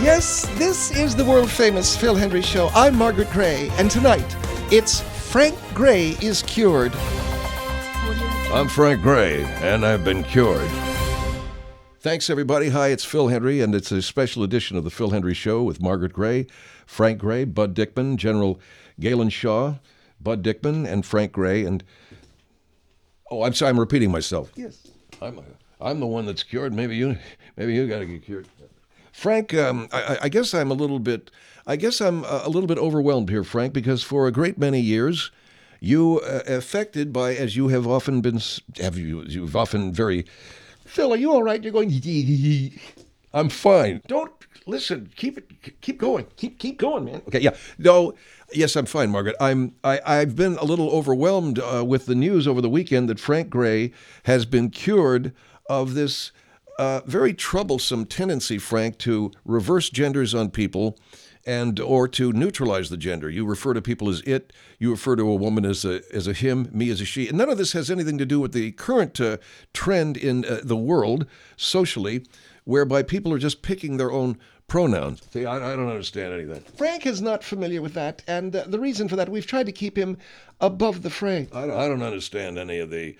Yes, this is the world-famous Phil Hendrie Show. I'm Margaret Gray, and tonight, it's Frank Gray is Cured. I'm Frank Gray, and I've been cured. Thanks, everybody. Hi, it's Phil Hendrie, and it's a special edition of the Phil Hendrie Show with Margaret Gray, Frank Gray, Bud Dickman, General Galen Shaw, Bud Dickman, and Frank Gray, and... Oh, I'm sorry, I'm repeating myself. Yes. I'm the one that's cured. Maybe you got to get cured. Frank, I guess I'm a little bit overwhelmed here, Frank, because for a great many years, you affected by, as you have often been, you've often very, Phil, are you all right? You're going, I'm fine. Don't listen. Keep going. Keep going, man. Okay, yeah. No, yes, I'm fine, Margaret. I've been a little overwhelmed with the news over the weekend that Frank Gray has been cured of this very troublesome tendency, Frank, to reverse genders on people or to neutralize the gender. You refer to people as it, you refer to a woman as a him, me as a she. And none of this has anything to do with the current trend in the world, socially, whereby people are just picking their own pronouns. See, I don't understand any of that. Frank is not familiar with that, and the reason for that, we've tried to keep him above the fray. I don't understand any of the...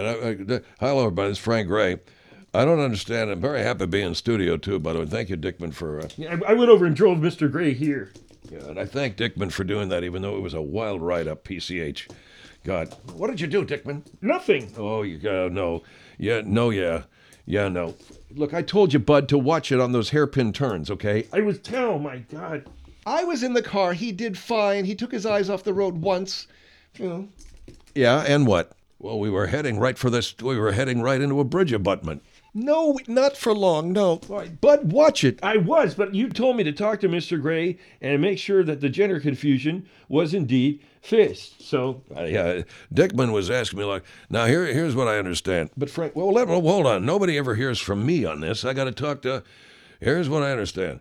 hello, everybody, it's Frank Gray. I don't understand. I'm very happy to be in studio, too, by the way. Thank you, Dickman, for... I went over and drove Mr. Gray here. Yeah, and I thank Dickman for doing that, even though it was a wild ride up PCH. God, what did you do, Dickman? Nothing. Oh, you no. Yeah, no, yeah. Yeah, no. Look, I told you, Bud, to watch it on those hairpin turns, okay? Oh, my God. I was in the car. He did fine. He took his eyes off the road once. You know. Yeah, and what? Well, we were heading right into a bridge abutment. No, not for long, no. All right, Bud, watch it. I was, but you told me to talk to Mr. Gray and make sure that the gender confusion was indeed fixed. So, yeah, Dickman was asking me, like, now here's what I understand. But Frank, well, hold on. Nobody ever hears from me on this. I got to talk to. Here's what I understand.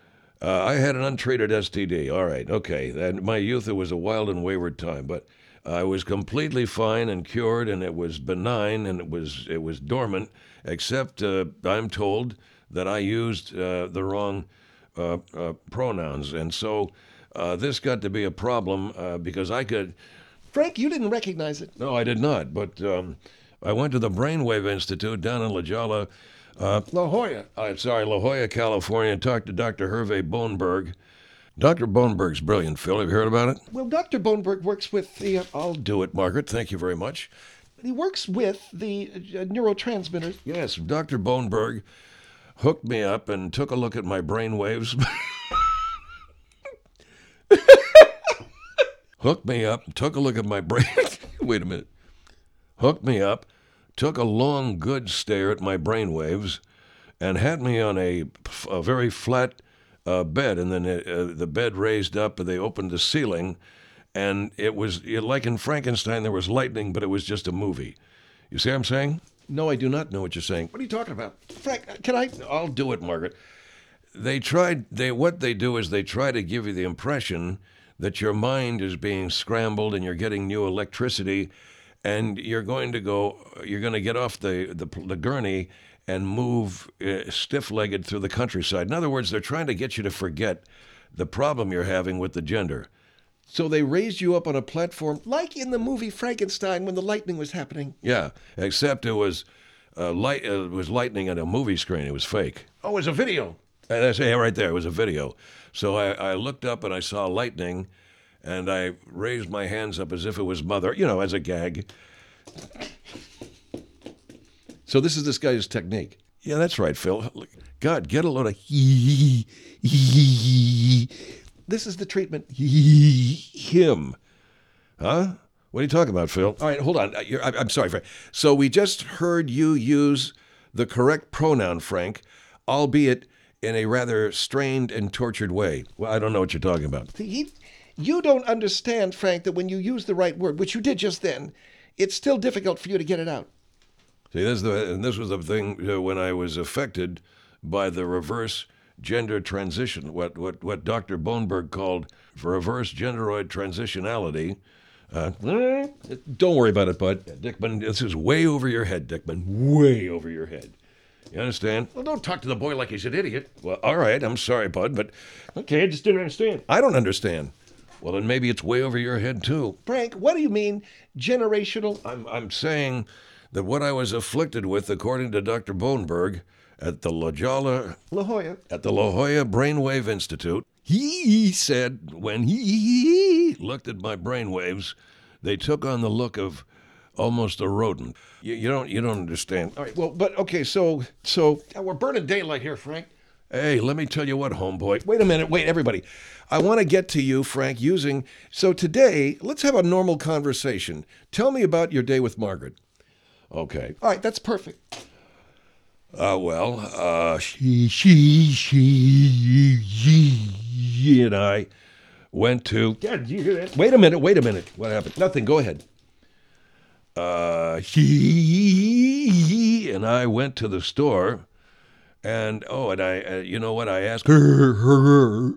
I had an untreated STD. All right, okay. In my youth, it was a wild and wayward time, but I was completely fine and cured, and it was benign, and it was dormant. Except I'm told that I used the wrong pronouns. And so this got to be a problem because I could... Frank, you didn't recognize it. No, I did not. But I went to the Brainwave Institute down in La Jolla. La Jolla. La Jolla, California, and talked to Dr. Hervé Boneberg. Dr. Boneberg's brilliant, Phil. Have you heard about it? Well, Dr. Boneberg works with the... I'll do it, Margaret. Thank you very much. He works with the neurotransmitters. Yes, Dr. Boneberg hooked me up and took a look at my brain waves. Hooked me up, took a look at my brain. Wait a minute. Hooked me up, took a long, good stare at my brain waves, and had me on a very flat bed. And then the bed raised up, and they opened the ceiling. And it was like in Frankenstein, there was lightning, but it was just a movie. You see what I'm saying? No, I do not know what you're saying. What are you talking about? Frank, can I? I'll do it, Margaret. What they do is they try to give you the impression that your mind is being scrambled and you're getting new electricity, and you're going to get off the gurney and move stiff-legged through the countryside. In other words, they're trying to get you to forget the problem you're having with the gender. So they raised you up on a platform, like in the movie Frankenstein when the lightning was happening. Yeah, except it was lightning on a movie screen. It was fake. Oh, it was a video. And I say right there, it was a video. So I looked up and I saw lightning, and I raised my hands up as if it was Mother, as a gag. So this is this guy's technique. Yeah, that's right, Phil. God, get a load of This is the treatment. Him. Huh? What are you talking about, Phil? All right, hold on. I'm sorry, Frank. So we just heard you use the correct pronoun, Frank, albeit in a rather strained and tortured way. Well, I don't know what you're talking about. You don't understand, Frank, that when you use the right word, which you did just then, it's still difficult for you to get it out. See, this was the thing when I was affected by the reverse gender transition, what Dr. Boneberg called reverse genderoid transitionality. Don't worry about it, Bud. Dickman, this is way over your head, Dickman. Way over your head. You understand? Well, don't talk to the boy like he's an idiot. Well, all right, I'm sorry, bud, but Okay, I just didn't understand. I don't understand. Well, then maybe it's way over your head, too. Frank, what do you mean generational? I'm saying that what I was afflicted with, according to Dr. Boneberg, at the La Jolla. at the La Jolla Brainwave Institute, he said when he looked at my brainwaves, they took on the look of almost a rodent. You don't understand. All right, well, but okay, so we're burning daylight here, Frank. Hey, let me tell you what, homeboy. Wait a minute, wait, everybody. I want to get to you, Frank, so today, let's have a normal conversation. Tell me about your day with Margaret. Okay. All right, that's perfect. She and I went to. Dad, did you hear that? Wait a minute. What happened? Nothing. Go ahead. She and I went to the store, and you know what? I asked her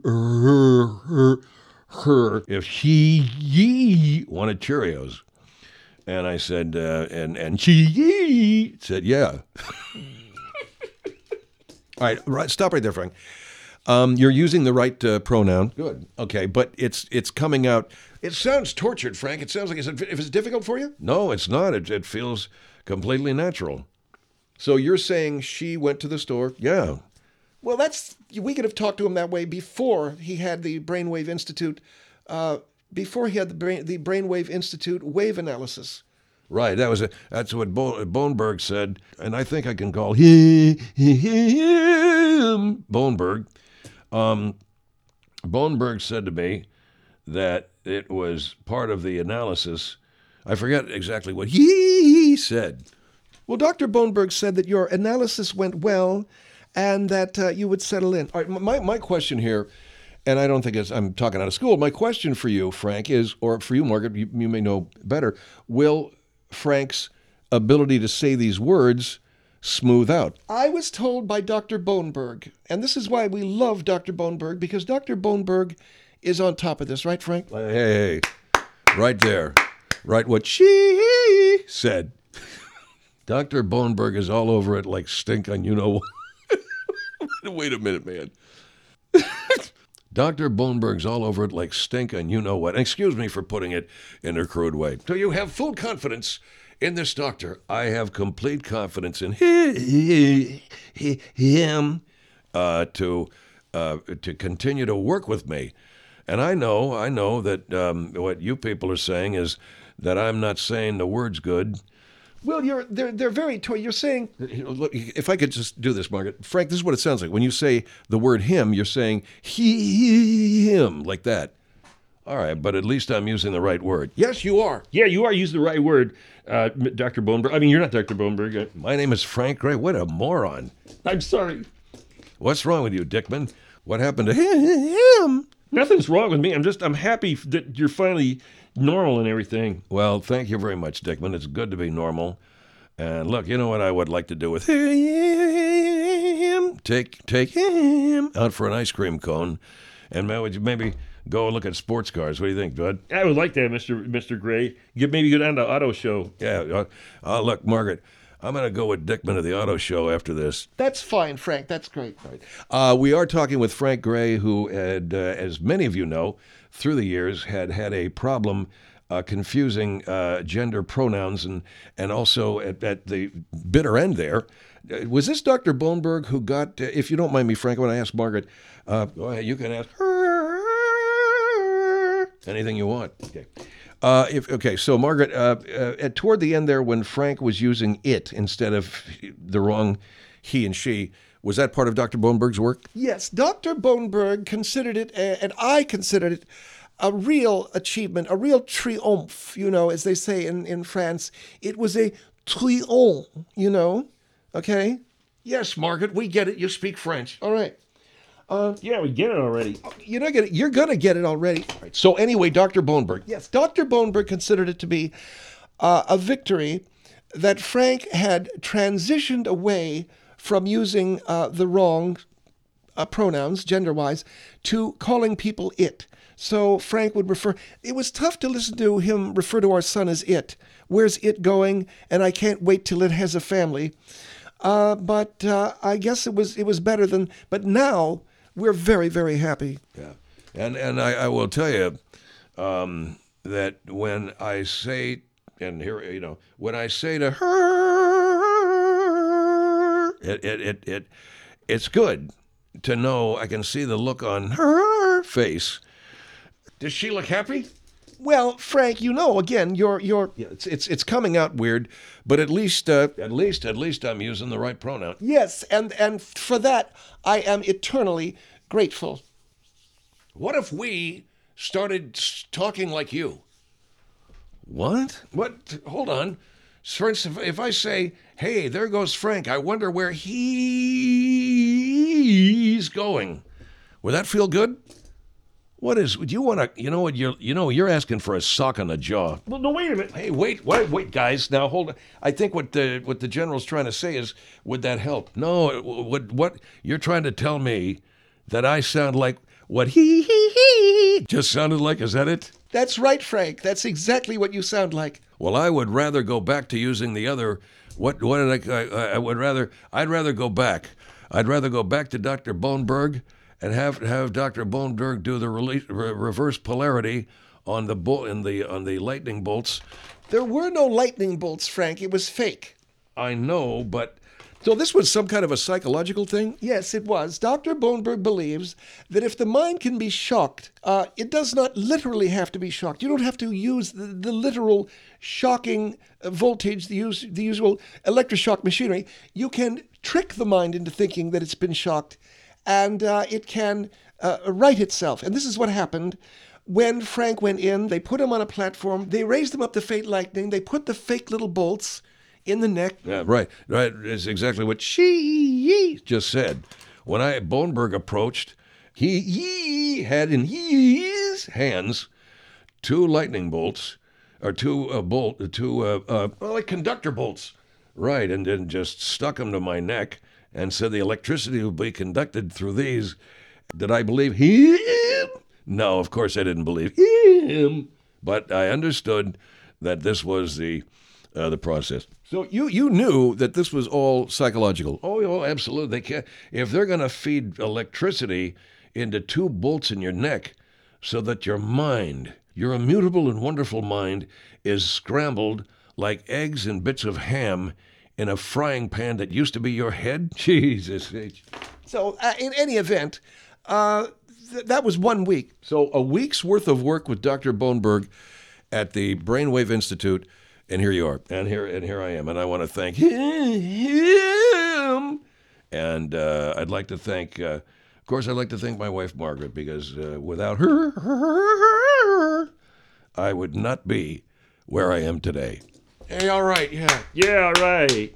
if she wanted Cheerios, and I said, and she said, yeah. All right, stop right there, Frank. You're using the right pronoun. Good. Okay, but it's coming out. It sounds tortured, Frank. It sounds like if it's difficult for you? No, it's not. It feels completely natural. So you're saying she went to the store? Yeah. Well, we could have talked to him that way before he had the Brainwave Institute, before he had the Brainwave Institute wave analysis. Right. That's what Boneberg said, and I think I can call him Boneberg. Boneberg said to me that it was part of the analysis. I forget exactly what he said. Well, Dr. Boneberg said that your analysis went well and that you would settle in. All right, my question here, and I don't think I'm talking out of school, my question for you, Frank, is, or for you, Margaret, you may know better, will Frank's ability to say these words smooth out? I was told by Dr. Boneberg, and this is why we love Dr. Boneberg, because Dr. Boneberg is on top of this, right, Frank? Hey, right there. Right what she said. Dr. Boneberg is all over it like stink on you-know-what. Wait a minute, man. Dr. Boneberg's all over it like stink on you-know-what. Excuse me for putting it in a crude way. So you have full confidence in this doctor? I have complete confidence in him to continue to work with me. And I know that what you people are saying is that I'm not saying the words good. Well, they're very you're saying. Look, if I could just do this, Margaret. Frank, this is what it sounds like. When you say the word him, you're saying him, like that. All right, but at least I'm using the right word. Yes, you are. Yeah, you are using the right word, Dr. Boneberg. I mean, you're not Dr. Boneberg. My name is Frank Gray. What a moron. I'm sorry. What's wrong with you, Dickman? What happened to him? Nothing's wrong with me. I'm happy that you're finally normal and everything. Well, thank you very much, Dickman. It's good to be normal. And look, you know what I would like to do with him? Take him out for an ice cream cone, and maybe go look at sports cars. What do you think, Bud? I would like that, Mr. Gray. Maybe go down to Auto Show. Yeah. Look, Margaret, I'm going to go with Dickman to the auto show after this. That's fine, Frank. That's great. We are talking with Frank Gray, who had, as many of you know, through the years, had a problem confusing gender pronouns and also at the bitter end there. Was this Dr. Boneberg who got, if you don't mind me, Frank, when I ask Margaret, go ahead, you can ask her anything you want. Okay. So Margaret, toward the end there, when Frank was using it instead of the wrong he and she, was that part of Dr. Boneberg's work? Yes, Dr. Boneberg considered it, and I considered it, a real achievement, a real triomphe, as they say in France. It was a triomphe, okay? Yes, Margaret, we get it. You speak French. All right. Yeah, we get it already. You're not gonna. You're gonna get it already. Right. So anyway, Dr. Boneberg. Yes, Dr. Boneberg considered it to be a victory that Frank had transitioned away from using the wrong pronouns, gender-wise, to calling people it. So Frank would refer. It was tough to listen to him refer to our son as it. Where's it going? And I can't wait till it has a family. but I guess it was better than. But now we're very, very happy. Yeah, and I will tell you that when I say, and here, when I say to her, it's good to know. I can see the look on her face. Does she look happy? Well, Frank, again, you're Yeah, it's coming out weird, but at least I'm using the right pronoun. yes, and for that I am eternally grateful. What if we started talking like you? What? What? Hold on. For instance, if I say, "Hey, there goes Frank. I wonder where he's going," would that feel good? What is? Do you want to? You know what? You're asking for a sock on the jaw. Well, no, wait a minute. Hey, wait, guys. Now hold on. I think what the general's trying to say is, would that help? No. What you're trying to tell me that I sound like what he just sounded like? Is that it? That's right, Frank. That's exactly what you sound like. Well, I would rather go back to using the other. What did I would rather. I'd rather go back. I'd rather go back to Dr. Boneberg and have Dr. Boneberg do the reverse polarity on the on the lightning bolts. There were no lightning bolts, Frank. It was fake. I know, but so this was some kind of a psychological thing? Yes, it was. Dr. Boneberg believes that if the mind can be shocked, it does not literally have to be shocked. You don't have to use the literal shocking voltage, the usual electroshock machinery. You can trick the mind into thinking that it's been shocked, and it can right itself. And this is what happened. When Frank went in, they put him on a platform, they raised him up to fake lightning, they put the fake little bolts in the neck. Yeah, right. It's exactly what she just said. When Boneberg approached, he had in his hands two lightning bolts, or like conductor bolts, right, and then just stuck them to my neck and said the electricity would be conducted through these. Did I believe him? No, of course I didn't believe him, but I understood that this was the process. So you knew that this was all psychological. Oh, absolutely. They can't, if they're going to feed electricity into two bolts in your neck so that your mind, your immutable and wonderful mind, is scrambled like eggs and bits of ham in a frying pan that used to be your head. Jesus H. So, in any event, that was 1 week. So a week's worth of work with Dr. Boneberg at the Brainwave Institute. And here you are, and here I am, and I want to thank him. And I'd like to thank, of course, I'd like to thank my wife Margaret, because without her, I would not be where I am today. Hey, all right, yeah. Yeah, right.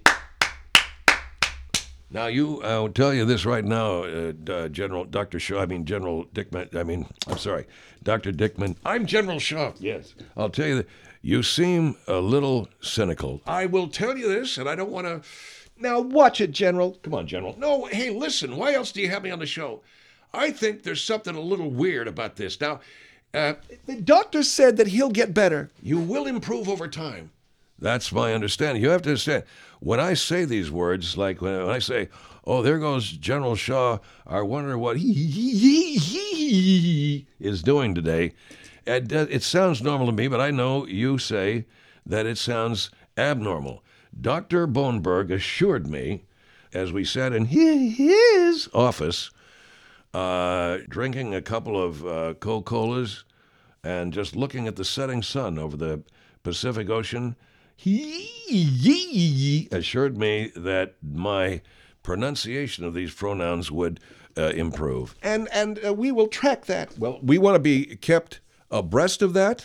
Now I'll tell you this right now, General Dickman. Dr. Dickman. I'm General Shaw. Yes. I'll tell you that. You seem a little cynical. I will tell you this, and I don't want to. Now, watch it, General. Come on, General. No, hey, listen. Why else do you have me on the show? I think there's something a little weird about this. Now, the doctor said that he'll get better. You will improve over time. That's my understanding. You have to understand. When I say these words, like when I say, "Oh, there goes General Shaw," I wonder what he is doing today. It sounds normal to me, but I know you say that it sounds abnormal. Dr. Boneberg assured me, as we sat in his office, drinking a couple of Coca-Colas and just looking at the setting sun over the Pacific Ocean, he assured me that my pronunciation of these pronouns would improve. And we will track that. Well, we want to be kept abreast of that.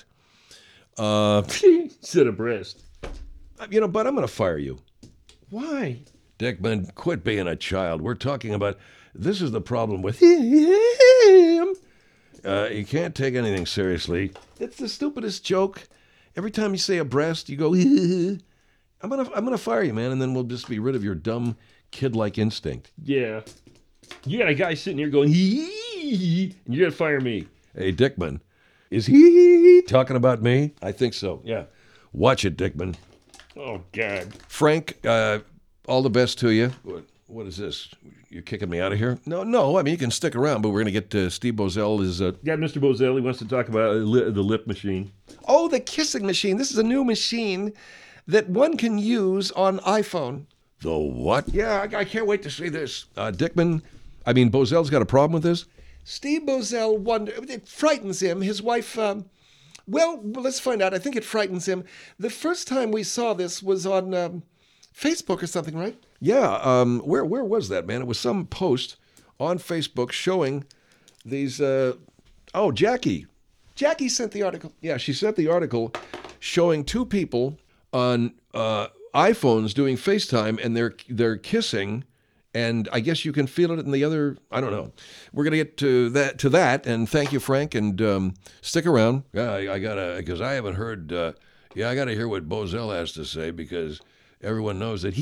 Said abreast. But I'm going to fire you. Why? Dickman, quit being a child. We're talking about, this is the problem with him. You can't take anything seriously. It's the stupidest joke. Every time you say abreast, you go, I'm gonna fire you, man, and then we'll just be rid of your dumb kid-like instinct. Yeah. You got a guy sitting here going, hee, and you're going to fire me. Hey, Dickman, is he talking about me? I think so, yeah. Watch it, Dickman. Oh, God. Frank, All the best to you. What is this? You're kicking me out of here? No. I mean, you can stick around, but we're going to get Steve Bozell. Yeah, Mr. Bozelli wants to talk about the lip machine. Oh, the kissing machine. This is a new machine that one can use on iPhone. The what? Yeah, I can't wait to see this. Bozell's got a problem with this? Steve Bozell it frightens him. His wife, well, let's find out. I think it frightens him. The first time we saw this was on Facebook or something, right? Yeah. Where was that, man? It was some post on Facebook showing these. Jackie. Jackie sent the article. Yeah, she sent the article showing two people on iPhones doing FaceTime, and they're kissing, and I guess you can feel it in the other. I don't know. We're gonna get to that, and thank you, Frank, and stick around. Yeah, I gotta, because I haven't heard. I gotta hear what Bozell has to say, because everyone knows that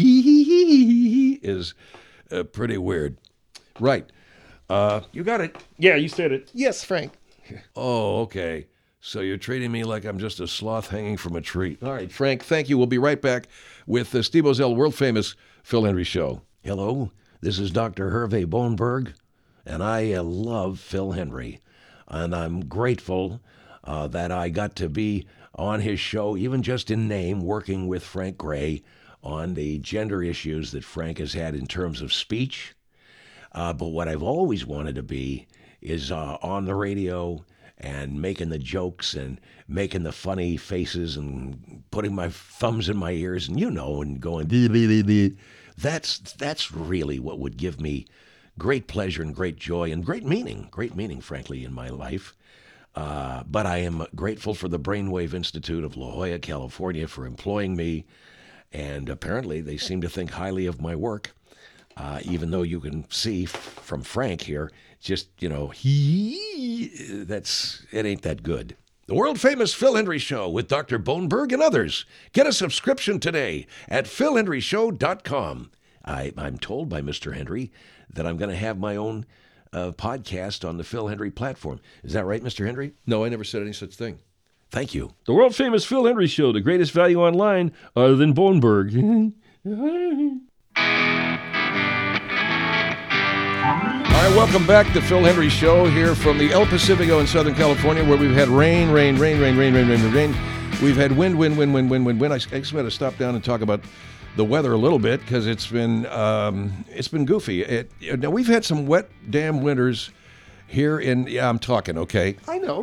he is pretty weird. Right. You got it. Yeah, you said it. Yes, Frank. Oh, okay. So you're treating me like I'm just a sloth hanging from a tree. All right, Frank, thank you. We'll be right back with Steve Bozell, world-famous Phil Hendrie Show. Hello, this is Dr. Hervé Bohnberg, and I love Phil Hendrie. And I'm grateful that I got to be on his show, even just in name, working with Frank Gray on the gender issues that Frank has had in terms of speech. But what I've always wanted to be is on the radio and making the jokes and making the funny faces and putting my thumbs in my ears and, and going, dee, dee, dee, dee. That's really what would give me great pleasure and great joy and great meaning, frankly, in my life. But I am grateful for the Brainwave Institute of La Jolla, California, for employing me. And apparently they seem to think highly of my work, even though you can see from Frank here, just, it ain't that good. The world-famous Phil Hendrie Show with Dr. Bohnberg and others. Get a subscription today at philhendrieshow.com. I'm told by Mr. Hendrie that I'm going to have my own podcast on the Phil Hendrie platform. Is that right, Mr. Hendrie? No, I never said any such thing. Thank you. The world-famous Phil Hendrie Show, the greatest value online other than Bohnberg. All right, welcome back to Phil Hendrie Show here from the El Pacifico in Southern California, where we've had rain. We've had wind. I just want to stop down and talk about the weather a little bit, because it's been goofy. Now, we've had some wet, damn winters here I'm talking, okay? I know.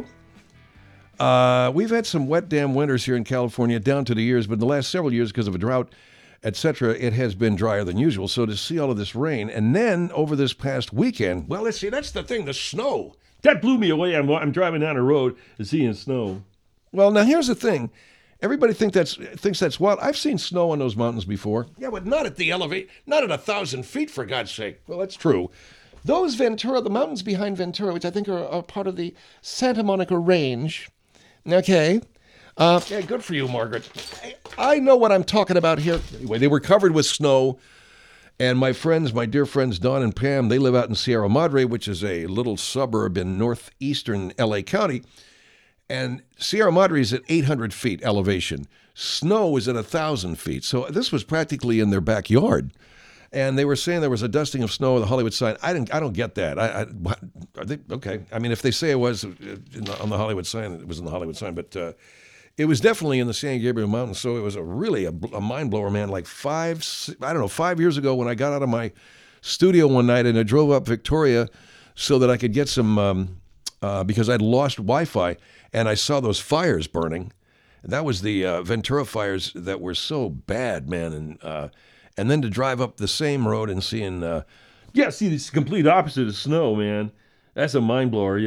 We've had some wet, damn winters here in California down to the years, but in the last several years, because of a drought, etc., it has been drier than usual. So to see all of this rain, and then over this past weekend, well, let's see, that's the thing, the snow. That blew me away. I'm driving down a road and seeing snow. Well, now here's the thing. Everybody thinks that's wild. I've seen snow on those mountains before. Yeah, but not at the elevate, not at 1,000 feet, for God's sake. Well, that's true. Those Ventura, the mountains behind Ventura, which I think are part of the Santa Monica Range. Okay. Yeah, good for you, Margaret. I know what I'm talking about here. Anyway, they were covered with snow, and my dear friends Don and Pam, they live out in Sierra Madre, which is a little suburb in northeastern LA County, and Sierra Madre is at 800 feet elevation. Snow is at 1,000 feet, so this was practically in their backyard. And they were saying there was a dusting of snow on the Hollywood sign. I don't get that. Are they okay? I mean, if they say it was on the Hollywood sign, it was in the Hollywood sign, but it was definitely in the San Gabriel Mountains. So it was really a mind blower, man. Like 5 years ago, when I got out of my studio one night and I drove up Victoria so that I could get some because I'd lost Wi-Fi, and I saw those fires burning. That was the Ventura fires that were so bad, man, and then to drive up the same road and seeing... see, it's the complete opposite of snow, man. That's a mind blower,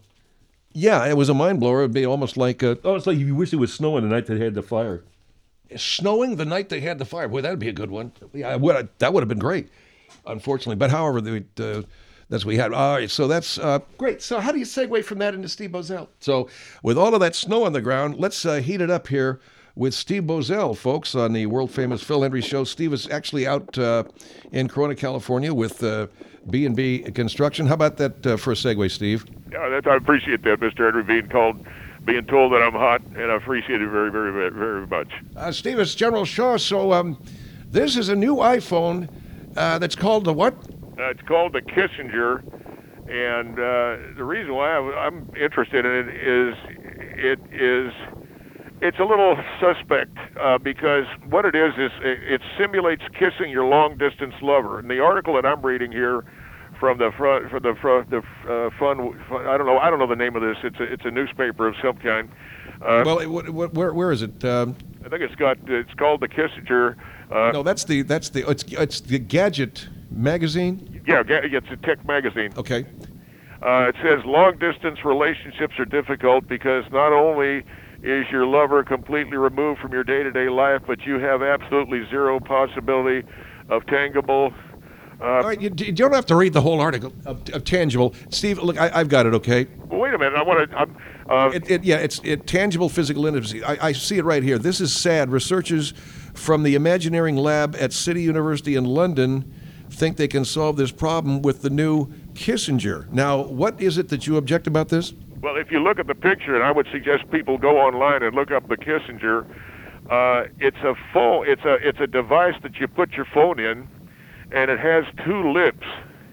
Yeah, it was a mind blower. It'd be almost like... it's like you wish it was snowing the night they had the fire. Snowing the night they had the fire. Boy, that'd be a good one. Yeah, that would have been great, unfortunately. But however, that's what we had. All right, so that's... Great. So how do you segue from that into Steve Bozell? So with all of that snow on the ground, let's heat it up here with Steve Bozell, folks, on the world-famous Phil Hendrie Show. Steve is actually out in Corona, California with B&B Construction. How about that for a segue, Steve? Yeah, I appreciate that, Mr. Hendrie, being told that I'm hot, and I appreciate it very, very, very much. Steve, it's General Shaw. So This is a new iPhone that's called the what? It's called the Kissinger, and the reason why I'm interested in it's a little suspect because what it is it simulates kissing your long distance lover. And the article that I'm reading here from the fun I don't know the name of this. It's a newspaper of some kind. Well, where is it? I think it's called the Kissinger. No, it's the Gadget magazine. Yeah, it's a tech magazine. Okay. It says long-distance relationships are difficult because not only is your lover completely removed from your day-to-day life, but you have absolutely zero possibility of tangible. All right, you don't have to read the whole article of tangible. Steve, look, I've got it. Okay. Well, wait a minute. I want to. It's tangible physical intimacy. I see it right here. This is sad. Researchers from the Imagineering Lab at City University in London think they can solve this problem with the new Kissinger. Now, what is it that you object about this? Well, if you look at the picture, and I would suggest people go online and look up the Kissinger. It's a phone. It's a device that you put your phone in, and it has two lips.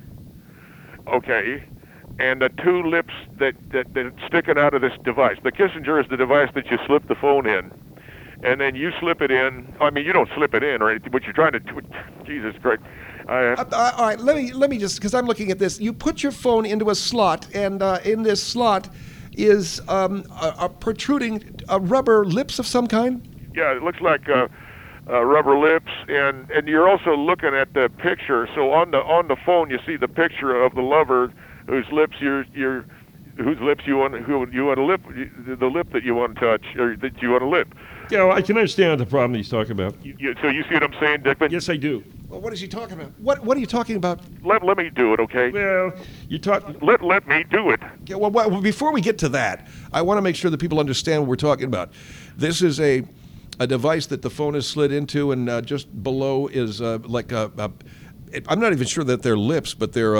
Okay, and the two lips that sticking out of this device. The Kissinger is the device that you slip the phone in, and then you slip it in. I mean, you don't slip it in, or anything, but you're trying to. Jesus Christ. All right, let me just, because I'm looking at this. You put your phone into a slot, and in this slot is a protruding rubber lips of some kind. Yeah, it looks like rubber lips, and you're also looking at the picture. So on the phone, you see the picture of the lover whose lips whose lips you want to lip, the lip that you want to touch or that you want to lip. Yeah, well, I can understand the problem he's talking about. So you see what I'm saying, Dickman? Yes, I do. Well, what is he talking about? What are you talking about? Let me do it, okay? Well, you talk. Let me do it. Yeah, well, before we get to that, I want to make sure that people understand what we're talking about. This is a device that the phone is slid into, and just below is like I'm not even sure that they're lips, but they're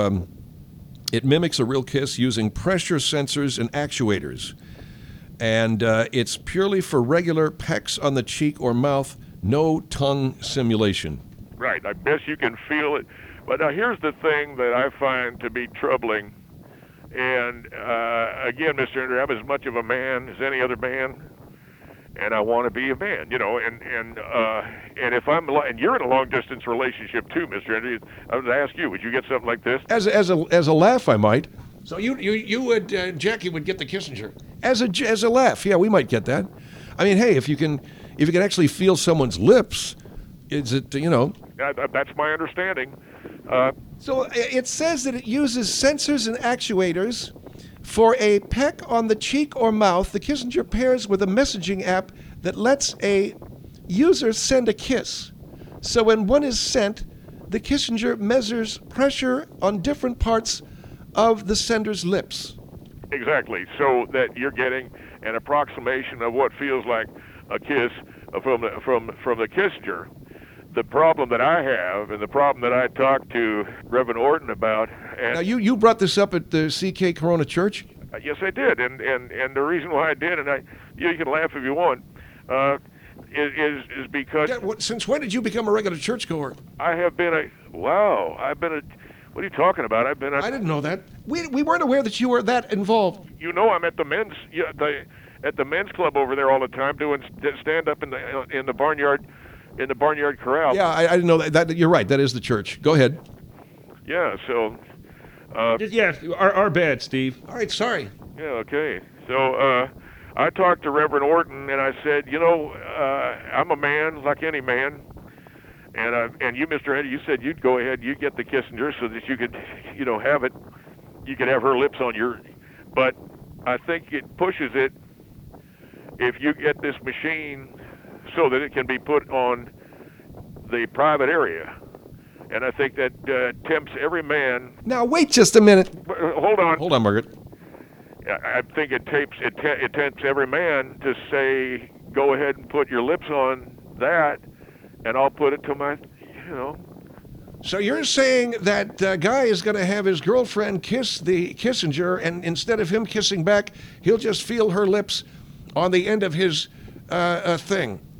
it mimics a real kiss using pressure sensors and actuators. And it's purely for regular pecks on the cheek or mouth, no tongue simulation. Right, I guess you can feel it. But now here's the thing that I find to be troubling. And again, Mr. Andrew, I'm as much of a man as any other man, and I want to be a man, you know. And if and you're in a long distance relationship too, Mr. Andrew. I would ask you, would you get something like this? As a laugh, I might. So you would Jackie would get the Kissinger. As a laugh, yeah, we might get that. I mean, hey, if you can actually feel someone's lips, is it That's my understanding. So it says that it uses sensors and actuators. For a peck on the cheek or mouth, the Kissinger pairs with a messaging app that lets a user send a kiss. So when one is sent, the Kissinger measures pressure on different parts of the sender's lips. Exactly, so that you're getting an approximation of what feels like a kiss from the Kissinger. The problem that I have, and the problem that I talked to Reverend Orton about, and now you brought this up at the CK Corona Church. Yes, I did, and the reason why I did, and you can laugh if you want, is because since when did you become a regular churchgoer? I have been what are you talking about? I didn't know that. We weren't aware that you were that involved. You know, I'm at the men's at the men's club over there all the time doing stand up in the barnyard. In the barnyard corral. Yeah, I didn't know that. You're right. That is the church. Go ahead. Yeah. So. Yeah, our bad, Steve. All right. Sorry. Yeah. Okay. So I talked to Reverend Orton and I said, I'm a man like any man, and you, Mr. Eddie, you said you'd go ahead, you'd get the Kissinger so that you could, have it. You could have her lips on your. But I think it pushes it if you get this machine so that it can be put on the private area. And I think that tempts every man. Now, wait just a minute. Hold on, Margaret. I think it tempts every man to say, go ahead and put your lips on that, and I'll put it to my, So you're saying that guy is going to have his girlfriend kiss the Kissinger, and instead of him kissing back, he'll just feel her lips on the end of his thing.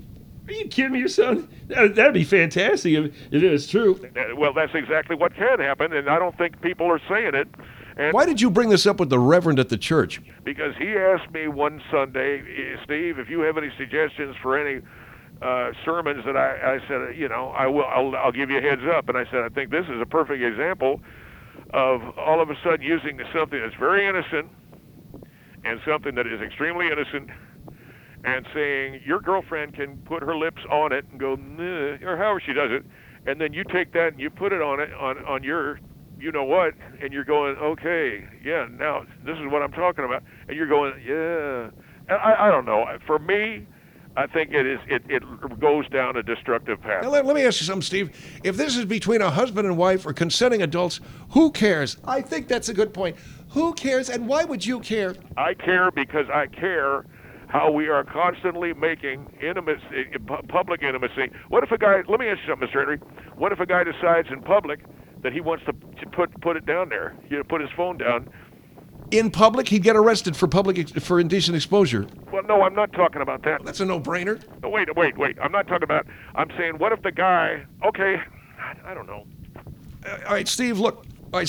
Are you kidding me, son? That'd be fantastic if it was true. Well, that's exactly what can happen, and I don't think people are saying it. And Why did you bring this up with the Reverend at the church? because he asked me one Sunday, Steve, if you have any suggestions for any sermons that I said, I'll give you a heads up. And I said, I think this is a perfect example of all of a sudden using something that's very innocent and something that is extremely innocent and saying your girlfriend can put her lips on it and go, nah, or however she does it, and then you take that and you put it on your you know what, and you're going, okay, yeah, now this is what I'm talking about, and you're going, yeah. And I don't know. For me, I think it goes down a destructive path. Now, let me ask you something, Steve. If this is between a husband and wife or consenting adults, who cares? I think that's a good point. Who cares, and why would you care? I care because I care how we are constantly making intimacy, public intimacy. What if a guy, let me ask you something, Mr. Henry. What if a guy decides in public that he wants to put it down there, put his phone down? In public, he'd get arrested for indecent exposure. Well, no, I'm not talking about that. That's a no-brainer. No, wait. I'm not talking about, I'm saying, what if the guy, okay, I don't know. All right, Steve, look.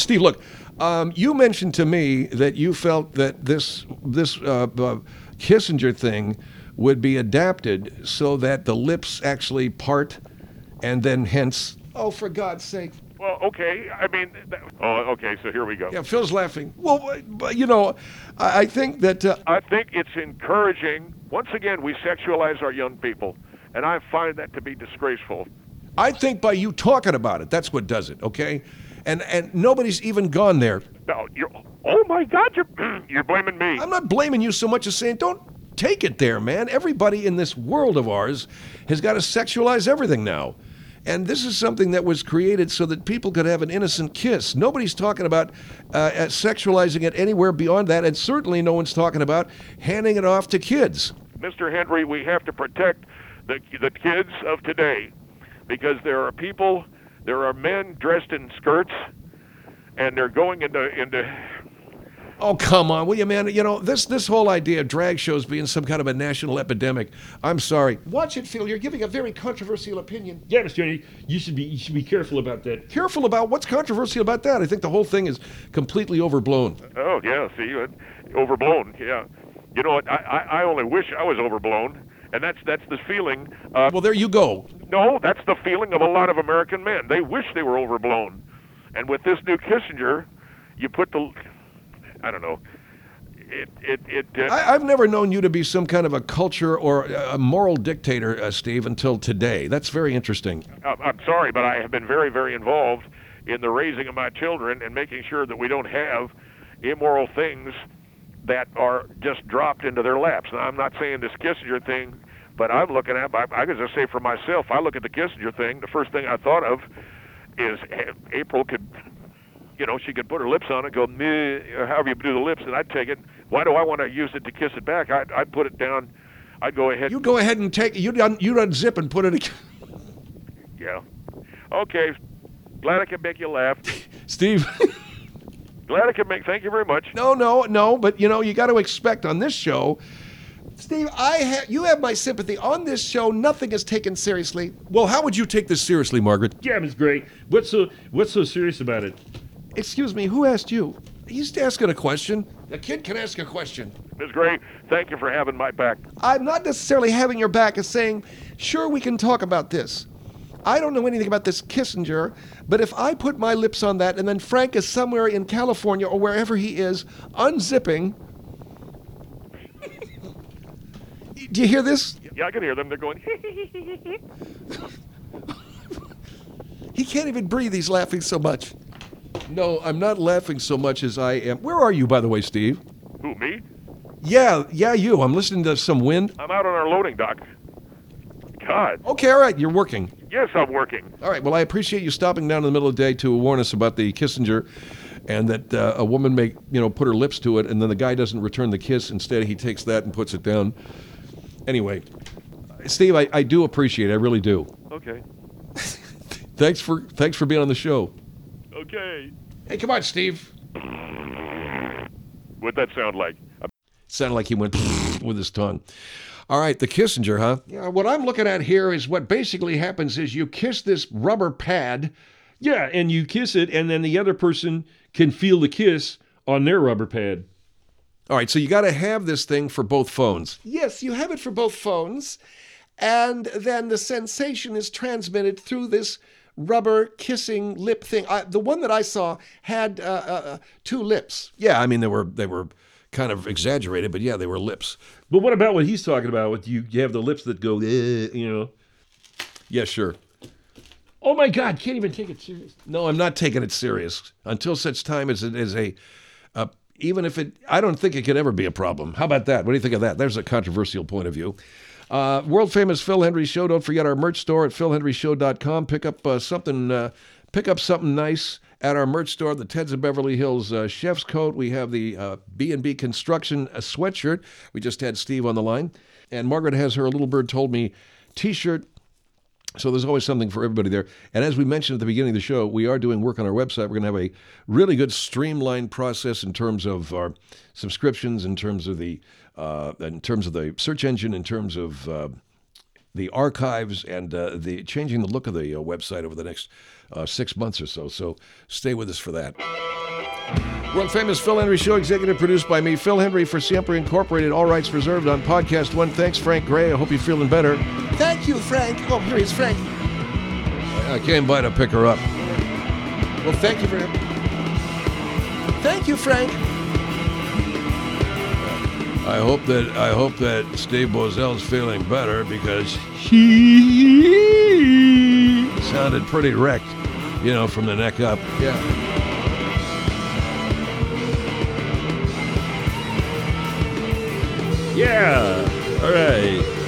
You mentioned to me that you felt that this Kissinger thing would be adapted so that the lips actually part and then hence... Oh, for God's sake. Well, okay, I mean, okay, so here we go. Yeah, Phil's laughing. Well, but, I think that... I think it's encouraging. Once again, we sexualize our young people, and I find that to be disgraceful. I think by you talking about it, that's what does it, okay? And nobody's even gone there. No, oh my God, you're blaming me. I'm not blaming you so much as saying, don't take it there, man. Everybody in this world of ours has got to sexualize everything now. And this is something that was created so that people could have an innocent kiss. Nobody's talking about sexualizing it anywhere beyond that, and certainly no one's talking about handing it off to kids. Mr. Henry, we have to protect the kids of today, because there are men dressed in skirts, and they're going into Oh, come on, will you, man? This whole idea of drag shows being some kind of a national epidemic, I'm sorry. Watch it, Phil. You're giving a very controversial opinion. Yeah, Mr. Henry, you should be careful about that. Careful about what's controversial about that? I think the whole thing is completely overblown. Oh, yeah, see, overblown, yeah. You know what, I only wish I was overblown, and that's the feeling. Well, there you go. No, that's the feeling of a lot of American men. They wish they were overblown. And with this new Kissinger, you put I don't know. I've never known you to be some kind of a culture or a moral dictator, Steve, until today. That's very interesting. I'm sorry, but I have been very, very involved in the raising of my children and making sure that we don't have immoral things that are just dropped into their laps. Now, I'm not saying this Kissinger thing, but I'm looking at, I could just say for myself, I look at the Kissinger thing, the first thing I thought of is April could, she could put her lips on it, go, meh, or however you do the lips, and I'd take it. Why do I want to use it to kiss it back? I'd put it down. I'd go ahead. You go ahead and take it. You'd unzip and put it. Yeah. Okay. Glad I can make you laugh. Steve. Glad I can make. Thank you very much. No. But you got to expect on this show. Steve, you have my sympathy. On this show, nothing is taken seriously. Well, how would you take this seriously, Margaret? Yeah, Miss Gray. What's so serious about it? Excuse me, who asked you? He's asking a question. A kid can ask a question. Ms. Gray, thank you for having my back. I'm not necessarily having your back as saying, sure, we can talk about this. I don't know anything about this Kissinger, but if I put my lips on that and then Frank is somewhere in California or wherever he is, unzipping... Do you hear this? Yeah, I can hear them. They're going... He can't even breathe. He's laughing so much. No, I'm not laughing so much as I am. Where are you, by the way, Steve? Who, me? Yeah, you. I'm listening to some wind. I'm out on our loading dock. God. Okay, all right, you're working. Yes, I'm working. All right, well, I appreciate you stopping down in the middle of the day to warn us about the Kissinger and that a woman may, put her lips to it and then the guy doesn't return the kiss. Instead, he takes that and puts it down. Anyway, Steve, I do appreciate it. I really do. Okay. Thanks for being on the show. Okay. Hey, come on, Steve. What'd that sound like? Sounded like he went with his tongue. All right, the Kissinger, huh? Yeah, what I'm looking at here is what basically happens is you kiss this rubber pad. Yeah, and you kiss it, and then the other person can feel the kiss on their rubber pad. All right, so you got to have this thing for both phones. Yes, you have it for both phones, and then the sensation is transmitted through this rubber kissing lip thing. The one that I saw had 2 lips. Yeah, I mean they were kind of exaggerated, but yeah, they were lips. But what about what he's talking about? With you have the lips that go, Yeah, sure. Oh my God, can't even take it serious. No, I'm not taking it serious until such time as it is even if it, I don't think it could ever be a problem. How about that? What do you think of that? There's a controversial point of view. World famous Phil Hendrie Show. Don't forget our merch store at philhendrieshow.com. Pick up something nice at our merch store. The Ted's of Beverly Hills chef's coat. We have the B&B Construction sweatshirt. We just had Steve on the line, and Margaret has her Little Bird Told Me T-shirt. So there's always something for everybody there. And as we mentioned at the beginning of the show, we are doing work on our website. We're going to have a really good streamlined process in terms of our subscriptions, in terms of the search engine, in terms of the archives, and the changing the look of the website over the next 6 months or so. So stay with us for that. World famous Phil Hendrie Show, executive produced by me, Phil Hendrie, for Siempre Incorporated. All rights reserved on Podcast One. Thanks, Frank Gray. I hope you're feeling better. Thank you, Frank. Oh, here he is, Frank. I came by to pick her up. Well, thank you for him. Thank you, Frank. I hope that Steve Bozel's feeling better, because He sounded pretty wrecked, from the neck up. Yeah. Yeah. All right.